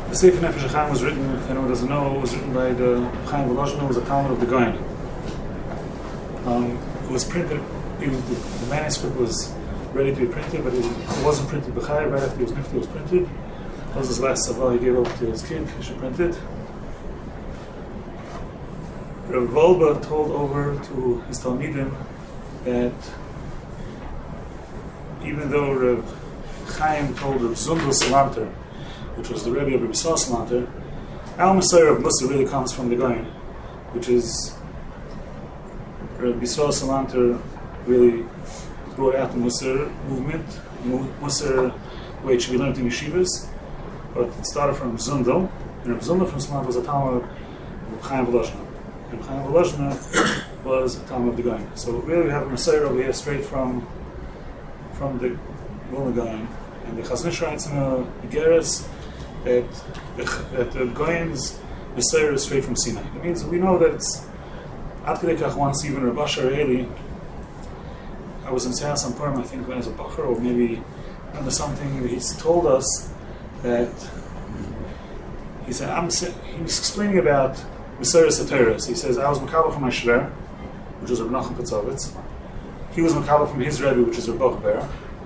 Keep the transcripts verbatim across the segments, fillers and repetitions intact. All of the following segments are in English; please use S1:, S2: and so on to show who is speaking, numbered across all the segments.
S1: The Sefer Nefesh HaChaim was written, if anyone doesn't know, it was written by the Chaim Volozhiner, who was a Talmud of the Gaon. Um, it was printed, it was, the, the manuscript was ready to be printed, but it, it wasn't printed b'chai. Right after he was nifta, it was printed. That was his last savah he gave over to his kid. He should print it. Rav Wolbe told over to his Talmidim that even though Rav Chaim told Rav Zundel Salanter, which was the Rebbe of Rabbi Yisrael Salanter, Al Masayr of Musa really comes from the Gaon, which is Rabbi Yisrael Salanter really brought out the Musar movement, Musar, the way it should be learned in yeshivas, but it started from Zundel, and Rabbi Zundel from Salanter was a Talmud of Chaim Volozhiner. And Chaim Volozhiner was a Talmud of the Gaon. So really we have a Masayr over here straight from from the Vilna Gaon. And the Chazon Ish writes in the Geras that the, that the Gaon's Masayr is straight from Sinai. It means we know that it's Ad Kedei Kach once even Rav Asher Eli, I was in Seas on Purim, I think, when I was a bacher, or maybe under something, he's told us that he said, I'm, he was explaining about Meseres HaTorah. He says, I was Makabel from my Shver, which was Rav Nachum Petzovitz. He was Makabel from his Rebbe, which is Rav Boch Ber.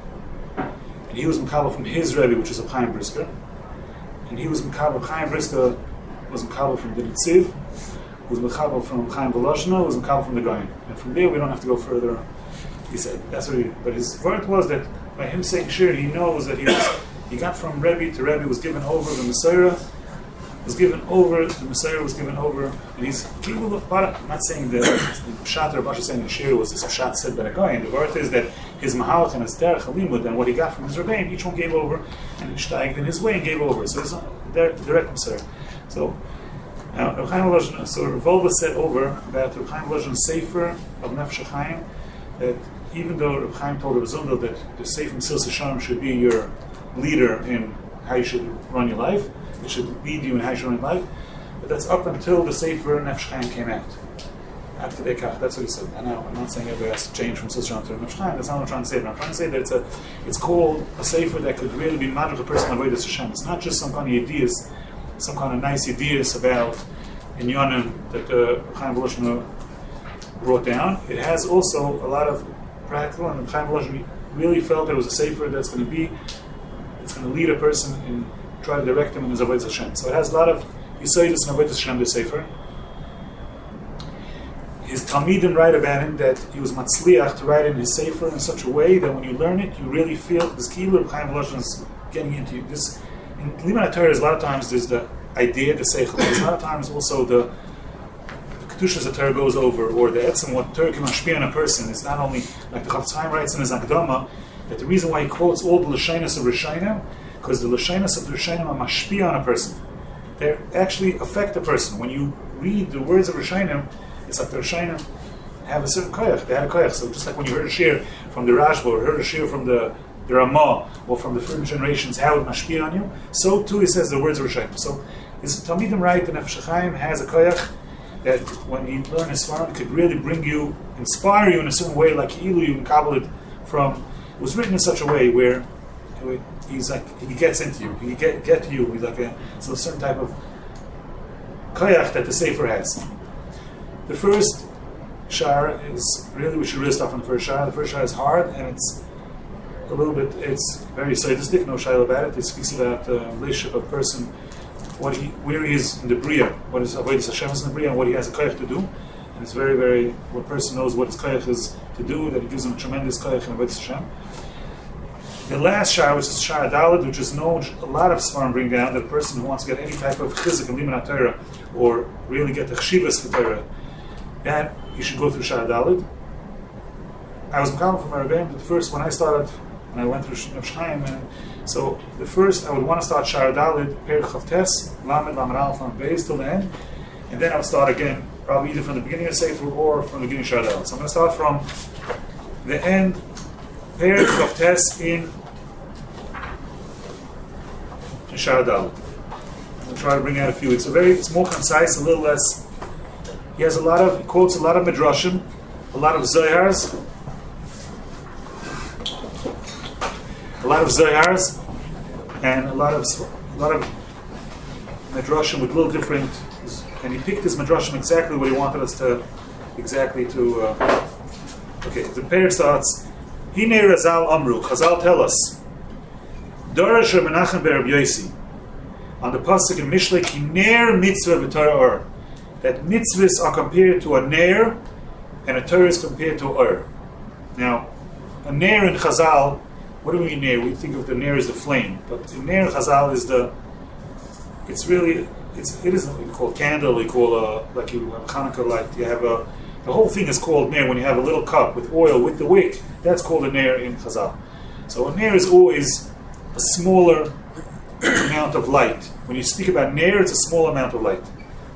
S1: And he was Makabel from his Rebbe, which is Rav Chaim Brisker. And he was Makabel, Chaim Brisker was Makabel from the Nitziv, was Makabel from Chaim Volozhiner, was Makabel from the Gaon. And from there we don't have to go further. He said, that's what he, but his word was that by him saying shir, he knows that he was, he got from Rebbe to Rebbe, was given over, the Messiah was given over, the Messiah was given over, and he's, I'm not saying that the Pshat or Basha saying the shir was this Pshat said by the guy, and the word is that his Mahalach and his Derech Halimud and what he got from his Rebbeim, each one gave over, and he steiged in his way and gave over. So it's a direct Messiah. So, now, Rav Chaim Volozhiner, so Rav Wolbe said over about Rav Chaim Volozhiner's Sefer of Nefesh HaChaim, that even though Rav Chaim told Rav Zundel that the Sefer Mesilas Yesharim should be your leader in how you should run your life, it should lead you in how you should run your life, but that's up until the Sefer Nefesh HaChaim came out. Ad Kedei Kach, that's what he said. I know, I'm not saying everybody has to change from Mesilas Yesharim to Nefesh HaChaim, that's not what I'm trying to say, but I'm trying to say that it's a, it's called a Sefer that could really be mad with a person avodas Hashem. It's not just some kind of ideas, some kind of nice ideas about Inyanim that uh, Chaim Volozhiner brought down. It has also a lot of practical, and Chaim Volozhiner really felt it was a sefer that's going to be, it's going to lead a person and try to direct him in his avodas Hashem. So it has a lot of Yisayidus and avodas Hashem, the sefer. His Talmidim write about him that he was matzliach to write in his sefer in such a way that when you learn it, you really feel this kilu of Chaim Volozhiner is getting into you. This in Limud HaTorah, a lot of times there's the idea, the seichel. There's a lot of times also the Kedushas that Torah goes over, or the etzem, what Torah can mashpia on a person, is not only, like the Chafetz Chaim writes in his Akdama, that the reason why he quotes all the Lashonos of Rishonim, because the Lashonos of the Rishonim are mashpia on a person. They actually affect a person. When you read the words of Rishonim, it's like the Rishonim have a certain koyach, they had a koyach. So just like when you heard a shir from the Rashba, or heard a shir from the, the Ramah, or from the first generations, how it mashpia on you, so too he says the words of Rishonim. So his Talmidim write that Nefesh HaChaim has a koyach that when you learn his Svarim, it could really bring you, inspire you in a certain way, like Ilu, you can kabbalah it from, it was written in such a way where he's like, he gets into you, he get get to you, he's like a, so a certain type of koyach that the Sefer has. The first shar is, really, we should really start from the first shar. The first shar is hard, and it's a little bit, it's very sadistic, no shayla about it. It speaks about the relationship of a person, what he, where he is in the Bria, what is avodas Hashem is in the Bria, and what he has a koyach to do. And it's very, very, what person knows what his koyach is to do, that it gives him a tremendous koyach in avodas Hashem. The last shar, which is shar Dalet, which is known, a lot of Svarim bring down, that a person who wants to get any type of chizik in Limud HaTorah, or really get the chshivas for Torah, and you should go through shar Dalet. I was Mekabel from my Rebbeim, but first, when I started, when I went through Nefesh HaChaim, and so the first, I would want to start Shar Dalet, Perek Chavtes, Lamed, Lamed Aleph, Lamed Beis, till the end, and then I would start again, probably either from the beginning of Sefer or from the beginning of Shar Dalet. So I'm going to start from the end, Perek Chavtes in, in Shar Dalet. I'm going to try to bring out a few. It's a very, it's more concise, a little less. He has a lot of, he quotes a lot of Midrashim, a lot of Zohars, a lot of Zohars, and a lot of a lot of Midrashim with little different, and he picked his Midrashim exactly what he wanted us to, exactly to, uh, okay, the pair starts, Hine Razal Amru, Chazal tell us, Darash Menachem Berab Yosi, on the pasuk in Mishlei, Ki Ner Mitzvah V'Torah Or, that mitzvahs are compared to a Ner, and a Torah is compared to Or. Now, a Ner in Chazal, what do we mean Ner? We think of the Ner as the flame, but in Ner Chazal is the, it's really, it's, it isn't what you call candle, you call a, like you have Hanukkah light, you have a, the whole thing is called Ner when you have a little cup with oil, with the wick, that's called a Ner in Chazal. So a Ner is always a smaller amount of light. When you speak about Ner, it's a small amount of light.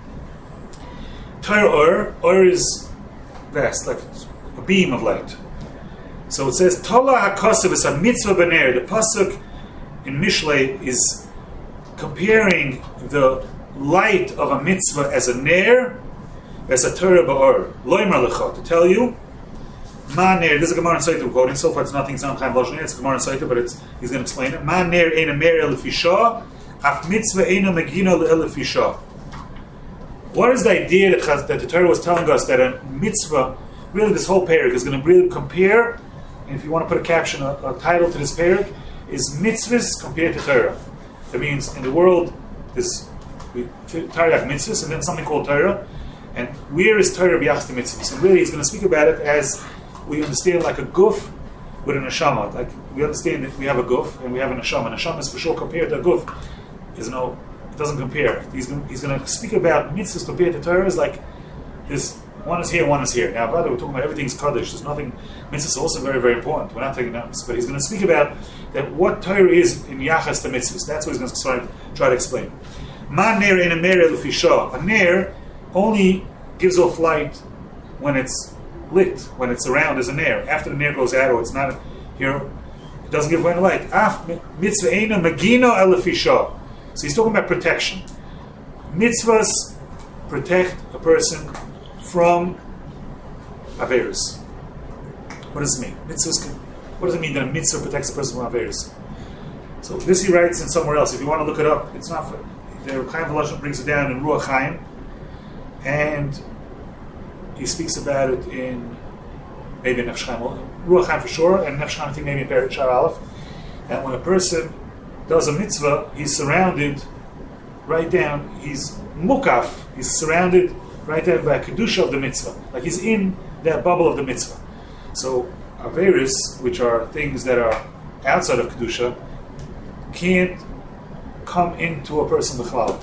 S1: Torah Or, Or is vast, like a beam of light. So it says, Tola HaKosav is a mitzvah b'ner. The pasuk in Mishlei is comparing the light of a mitzvah as a ner, as a Torah ba'or. Loimar lecha, to tell you, Ma ner, this is a Gemara in Saita we're quoting, so far it's nothing, it's not Chaim Lashon, it's a Gemara in Saita, but it's, he's going to explain it. Ma ner ein a mer elefisha, af mitzvah ein a megino le'elefisha. What is the idea that, Chaz, that the Torah was telling us that a mitzvah, really this whole parak is going to really compare, and if you want to put a caption, a, a title to this parak, is mitzvahs compared to Torah. That means in the world, there's Torah mitzvahs, and then something called Torah, and where is Torah b'yachas to mitzvahs? And really he's going to speak about it as we understand like a guf with a neshama. Like we understand that we have a guf and we have a neshama. Neshama is for sure compared to a guf. There's no, it doesn't compare. He's going, he's going to speak about mitzvahs compared to Torah is like this. One is here, one is here. Now, by the way, we're talking about everything's kaddish. There's nothing. Mitzvahs are also very, very important. We're not taking that, but he's going to speak about that what Torah is in yachas to mitzvahs. That's what he's going to try, try to explain. Ma ner in a mer elufisha. A ner only gives off light when it's lit, when it's around as a ner. After the ner goes out, or it's not here, it doesn't give any light. Af mitzvah eina magino elufisha. So he's talking about protection. Mitzvahs protect a person from Averis. What does it mean? Mitzvahs, what does it mean that a mitzvah protects a person from Averis? So this he writes in somewhere else. If you want to look it up, it's not for, the Chaim Volozhin brings it down in Ruach Chaim, and he speaks about it in maybe in Nefesh Chaim, Ruach Chaim for sure, and Nefesh Chaim I think maybe in Perek Shar Aleph, that when a person does a mitzvah, he's surrounded, right down, he's mukaf, he's surrounded right there by a kedusha of the mitzvah, like he's in that bubble of the mitzvah. So averis, which are things that are outside of kedusha, can't come into a person b'chlal.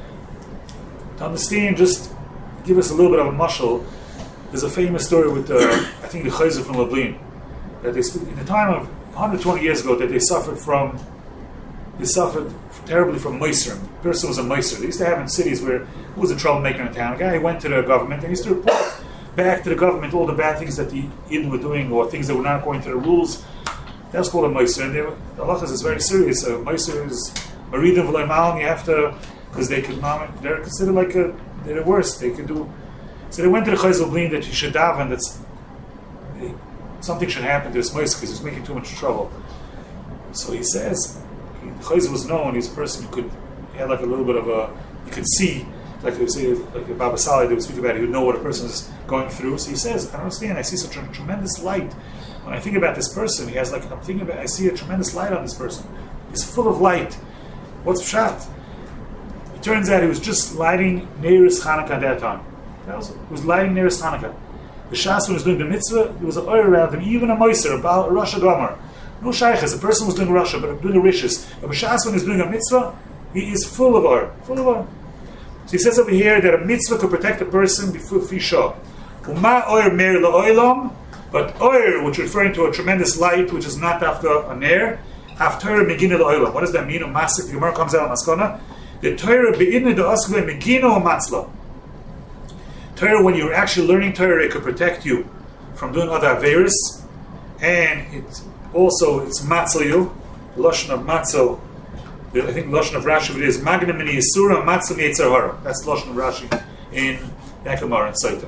S1: To understand, just give us a little bit of a mashal. There's a famous story with uh, I think the Chayzer from Lublin that they in the time of one hundred twenty years ago that they suffered from. They suffered terribly from moiser. The person was a moiser. They used to have in cities where who was a troublemaker in town. A guy went to the government and he used to report back to the government all the bad things that the Yidden were doing or things that were not according to the rules. That's called a moiser. And they were, the halachas is very serious. A moiser is maridim v'loy malin. You have to, because they could, they're considered like a, they're the worst. They could do. So they went to the Chayzer Blin that you should daven. That's they, something should happen to this moiser because he's making too much trouble. So he says. Chayzer was known, he's a person who could, he had like a little bit of a, you could see, like they would say, like Baba Saleh, they would speak about it, he would know what a person is going through. So he says, I don't understand, I see such a tremendous light. When I think about this person, he has like, I'm thinking about, I see a tremendous light on this person. He's full of light. What's pshat? It turns out he was just lighting Neiris Chanukah at that time. That was, he was lighting Neiris Chanukah. The Shas, when he was doing the mitzvah, there was an oil around him, even a moiser, a Baal, a Rosh Gomer. No shaykhs. A person was doing Rasha, but doing a rishis. But B'shas, when he's doing a mitzvah, he is full of oil. Full of oil. So he says over here that a mitzvah could protect a person before fisha. Uma oir mer la'olam, but oir, which is referring to a tremendous light, which is not after a ner, after megina la'olam. What does that mean? A masik. The Gemara comes out on Maskana. The Torah be'inna da'askve megina o matzla. Torah, when you're actually learning Torah, it could protect you from doing other averis, and it. Also, it's matzel you, lashon of matzel. I think lashon of Rashi it is magna mini yisura matzel yetzer hara. That's lashon of Rashi in Nekamar and Saita.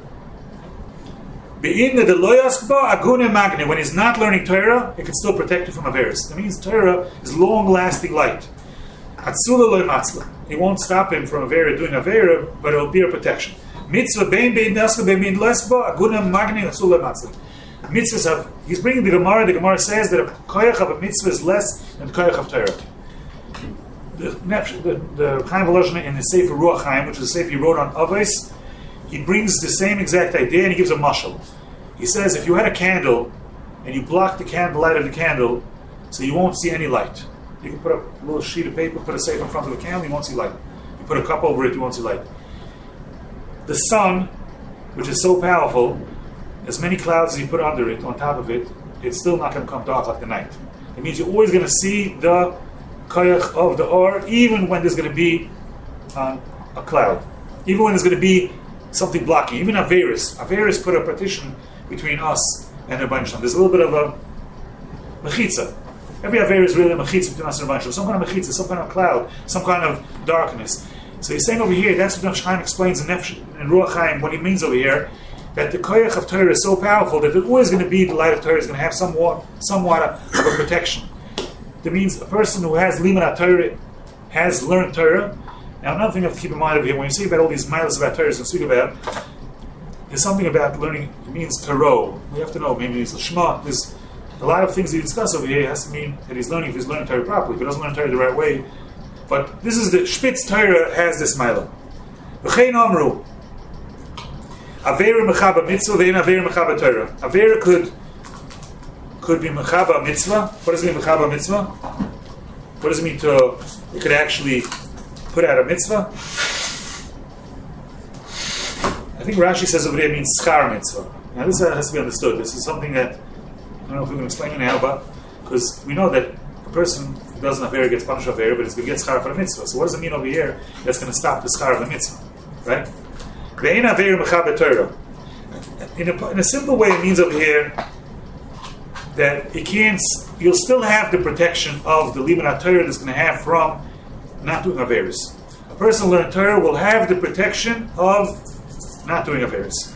S1: Be'inna de lo yaskba agune magna. When he's not learning Torah, it can still protect you from averis. That means Torah is long-lasting light. Atzula loy matzla. It won't stop him from Avera doing Avera, but it will be a protection. Mitzvah bein bein neska bein bein lesba aguna magni atzula matzla. Mitzvahs have. He's bringing the Gemara. The Gemara says that a koyach of a mitzvah is less than the koyach of Torah. The the, the Chaim Volozhin in the Sefer Ruach Chaim, which is a Sefer he wrote on Avos, he brings the same exact idea and he gives a mashal. He says if you had a candle and you block the candle light of the candle, so you won't see any light. You can put a little sheet of paper, put a safe in front of the candle, you won't see light. You put a cup over it, you won't see light. The sun, which is so powerful, as many clouds as you put under it, on top of it, it's still not going to come dark like the night. It means you're always going to see the koyach of the or, even when there's going to be um, a cloud, even when there's going to be something blocking, even Averis. Averis put a partition between us and the Rebbeinu Shalom. There's a little bit of a mechitza. Every Averis is really a mechitza between us and the Rebbeinu Shalom. Some kind of mechitza, some kind of cloud, some kind of darkness. So he's saying over here, that's what Nefesh Chaim explains in, Nefesh, in Ruach Chaim, what he means over here, that the koyach of Torah is so powerful that there's always going to be, the light of Torah is going to have somewhat, somewhat of a protection. That means a person who has limud Torah has learned Torah. Now, another thing you have to keep in mind over here, when you say about all these miles about Torah, and speak about, there's something about learning, it means Torah. We have to know, maybe it's Shema. There's a lot of things that you discuss over here, it has to mean that he's learning, if he's learning Torah properly. If he doesn't learn Torah the right way, but this is the Spitz Torah has this mila. V'chein amru, Avera mechaba mitzvah, ve'en avera mechaba Torah. Avera could could be mechaba mitzvah. What does it mean mechaba mitzvah? What does it mean to? It could actually put out a mitzvah. I think Rashi says over there it means schar mitzvah. Now this has to be understood. This is something that I don't know if we can explain it now, but because we know that a person who doesn't avera gets punished for avera, but it's going to get schar for the mitzvah. So what does it mean over here? That's going to stop the schar of the mitzvah, right? In a, in a simple way, it means over here that it can't. You'll still have the protection of the limud Torah that's going to have from not doing averis. A person who learns Torah will have the protection of not doing averis.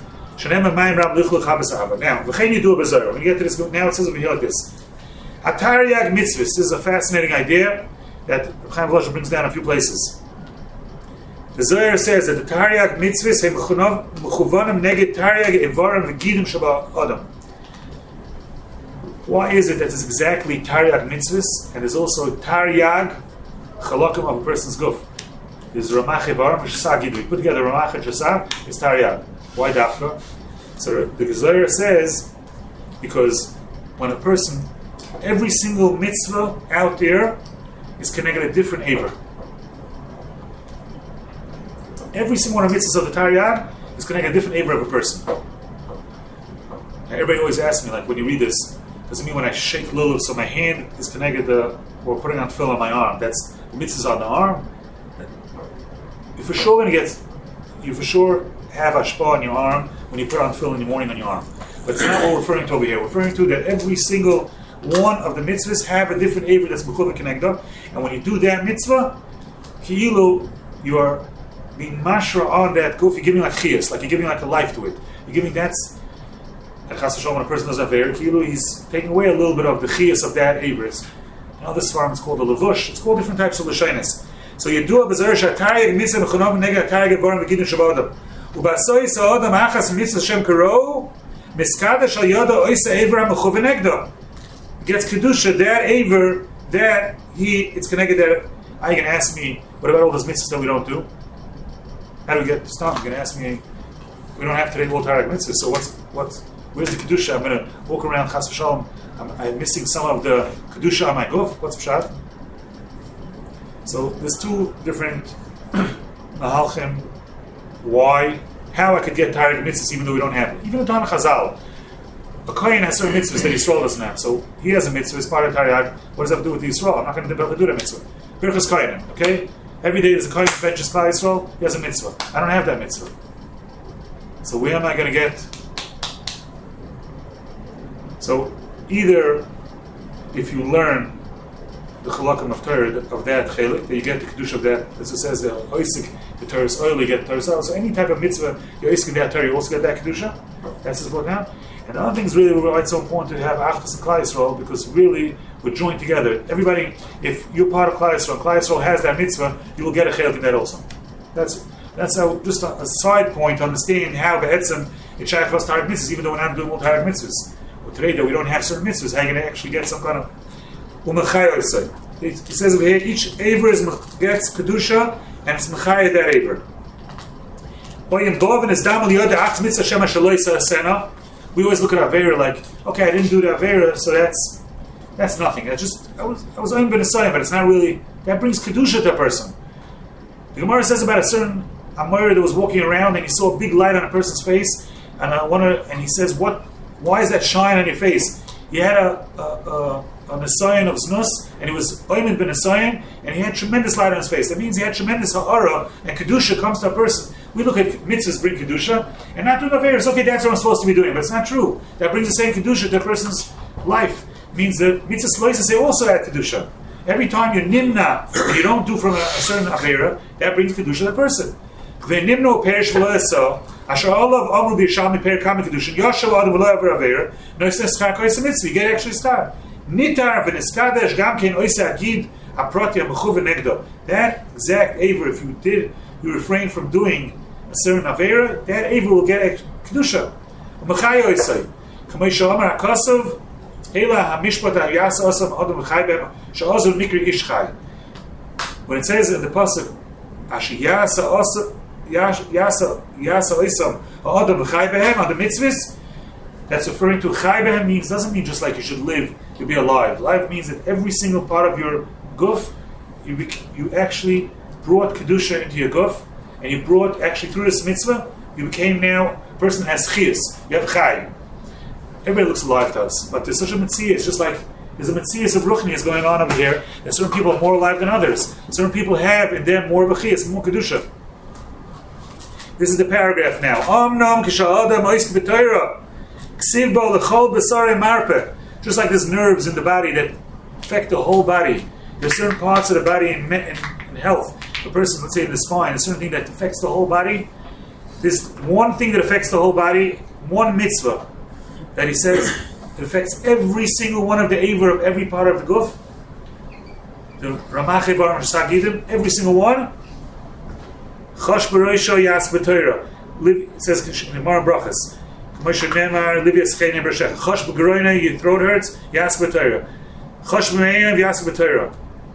S1: Now, when you get to this, now it says over here like this: Ataryag mitzvahs. This is a fascinating idea that Chaim Volozhin brings down a few places. The Zohar says that the Taryag mitzvahs are mechuvanim neged Taryag evarim v'gidim sheba adam. Why is it that it's exactly Taryag mitzvahs and there's also Taryag chalakim of a person's guf? There's Ramach evarim v'shasa gidu. You put together Ramach and Shasa, it's Taryag. Why dafka? So the Zohar says because when a person, every single mitzvah out there is connected a different aver. Every single one of mitzvahs of the Taryag is connected a different aver of a person. Now, everybody always asks me, like, when you read this, does it mean when I shake lulav, so my hand is connected to, or putting on tefillah on my arm? That's the mitzvahs on the arm. You for sure going to get, you for sure have ashpah on your arm when you put on tefillah in the morning on your arm. But it's not what we're referring to over here. We're referring to that every single one of the mitzvahs have a different aver that's mechuva connected, and when you do that mitzvah, ki'ilu, you are being mashra on that guf, you're giving like chiyas, like you're giving like a life to it. You're giving that's, and chas v'shalom, when a person does aver, ki'ilu, he's taking away a little bit of the chiyas of that aver. Now this farm is called a levush. It's called different types of l'shainis. So you do a b'zer sh'atayeg mitzvah v'chunav nega atayeg evarim v'gidin shabodam. U'ba'asoi sa'odam achas mitzvah shem karo miskada shal yoda oisa evarim v'chuv v'negdo. Gets kedusha, that aver, that he, it's connected that, I can ask me, what about all those mitzvahs that we don't do? How do we get stopped? You're going to ask me, we don't have today all Taryag mitzvahs, so what's, what's, where's the kedusha? I'm going to walk around, chas v'shalom, I'm, I'm missing some of the kedusha on my guf. What's pshat? So there's two different mahalchim, why, how I could get Taryag mitzvahs even though we don't have it. Even the Tana Chazal, a kohen has certain mitzvahs that Yisrael doesn't have. So he has a mitzvah, it's part of Taryag. What does that have to do with Yisrael? I'm not going to be able to do that mitzvah. Birchas kohenim, okay? Every day there's a kohen who benches Klal Yisrael, he has a mitzvah. I don't have that mitzvah. So where am I going to get? So either if you learn the chalakim of Torah, of that chelik, that you get the kedusha of that, as it says, the oisik, the Torah is oil, you get Torah. So any type of mitzvah, you oisik in that Torah, you also get that kedusha. That's his word now. And the other thing is really why it's so important to have Achdus and Klal Yisrael, because really we're joined together. Everybody, if you're part of Klal Yisrael, Klal Yisrael has that mitzvah, you will get a chaylik in that also. That's that's how, just a, a side point to understanding how Be'etzim it shaykh us Tarek mitzvahs, even though we're not doing all Tarek mitzvahs. But today that we don't have certain mitzvahs, how are you going to actually get some kind of umachayosai? He says over here, each aver is gets kedusha and it's mechayah that aver. We always look at Avera like, okay, I didn't do the Avera, so that's that's nothing. I just I was I was oim ben Asayim, but it's not really, that brings kedusha to a person. The Gemara says about a certain Amor that was walking around and he saw a big light on a person's face, and I wanna, and he says, what? Why is that shine on your face? He had a a, a, a Nisayan of Znus, and he was oim ben Asayim, and he had tremendous light on his face. That means he had tremendous ha'ara, and kedusha comes to a person. We look at mitzvahs bring kedusha, and not doing averis. Okay, that's what I'm supposed to be doing, but it's not true. That brings the same kedusha to a person's life. It means that mitzvahs loisa say also add kedusha. Every time you nimna and you don't do from a, a certain avera, that brings kedusha to the person. V'nimno perish v'loesa asher olav amru b'yisham miper kam kedusha yashav adam v'lo aver avera noisnes schar koysa mitzvah. You get actually schar. Nitar v'neskadesh gam ken oisa agid aprati amechuv v'negdo. That exact aver, if you did, you refrain from doing a certain avera, that aver will get a kedusha. U'machaya oisai. Kamei shalomar hakasav ela hamishpat ha'yasa osam adam v'chai b'em sha'ozul mikri ishchai. When it says in the pasuk asher yasa osam yasa yasa osam adam v'chai b'em on the mitzvahs, that's referring to chai b'em means, doesn't mean just like you should live, you be alive. Life means that every single part of your guf, you bec- you actually brought kedusha into your guf, and you brought, actually through this mitzvah, you became now a person that has chiyas. You have chai. Everybody looks alive to us, but there's such a mitzvah. It's just like there's a mitzvah of ruchnius going on over here. That certain people are more alive than others. Certain people have in them more of a chiyas, more kedusha. This is the paragraph now. Omnam k'sha'adam oisk b'toira ksiv bo l'chol b'sarei marpe. Just like there's nerves in the body that affect the whole body. There's certain parts of the body in, in, in health. A person, let's say in the spine, a certain thing that affects the whole body. There's one thing that affects the whole body, one mitzvah, that he says it affects every single one of the aver of every part of the guf. The Ramach Evar Sagidim, every single one. Chosh b'roisho yas b'toira. It says in Gemara Brachas, Moshe Nemar, Livia Scheinim Bershech. Chosh b'groina, your throat hurts, yas b'toira. Chosh b'meinav, yas b'toira.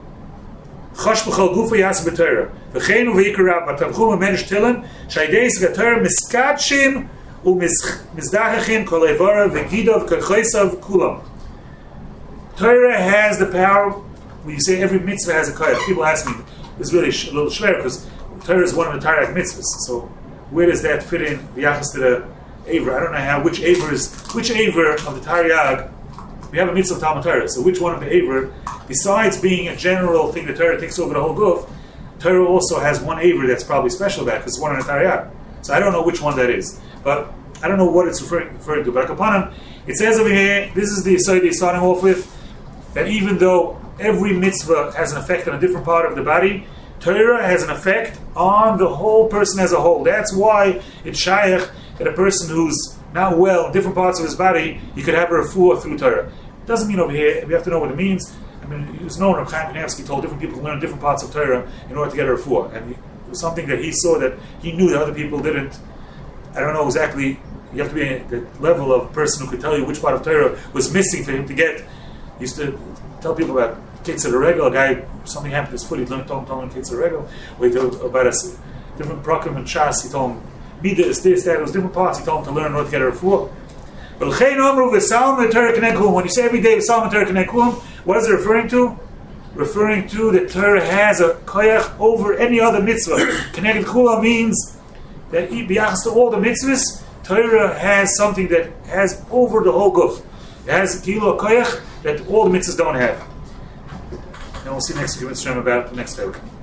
S1: Chosh b'chol gufa yas b'toira. V'cheinu v'yikarav, b'tavchum v'menish tilim, shaideis v'toira miskatshim u'mizdachachim kol evara v'gidov k'choisav kulam. Torah has the power. When you say every mitzvah has a koyach, people ask me, it's really sh- a little shver, because Torah is one of the Tarek mitzvahs. So where does that fit in v'yachas to the aver? I don't know how, which aver is, which aver of the Taryag, we have a mitzvah of Talmud Torah, so which one of the aver, besides being a general thing that Torah takes over the whole guf, Torah also has one aver that's probably special about, because it's one in the Taryag. So I don't know which one that is, but I don't know what it's referring, referring to. But upon him, it says over here, this is the aside they're starting off with, that even though every mitzvah has an effect on a different part of the body, Torah has an effect on the whole person as a whole. That's why it's shaykh that a person who's not well in different parts of his body, he could have a refuah through Torah. It doesn't mean over here, we have to know what it means. I mean, it was known Reb Chaim Kanievsky told different people to learn different parts of Torah in order to get a refuah. And it was something that he saw that he knew that other people didn't. I don't know exactly, you have to be at the level of person who could tell you which part of Torah was missing for him to get. He used to tell people about Kitzur Regel, a guy, something happened to his foot, he learned, told him, told him Kitzur Regel, or he told about a different program and Shas, he told him, Mida is this, that, it was different parts, he told him to learn how to get a refuah. But when you say every day V'salm Torah K'nei what is it referring to? Referring to that Torah has a koyach over any other mitzvah. K'nei Kula means that b'yachas to all the mitzvahs, Torah has something that has over the whole guf. It has kilo koyach that all the mitzvahs don't have. And we'll see next week about the next week.